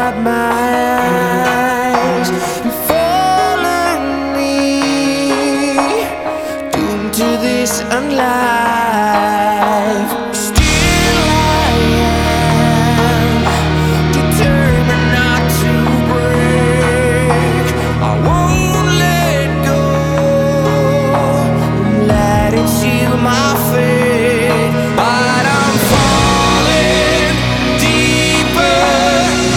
up my eyes and follow me, doomed to this unlife.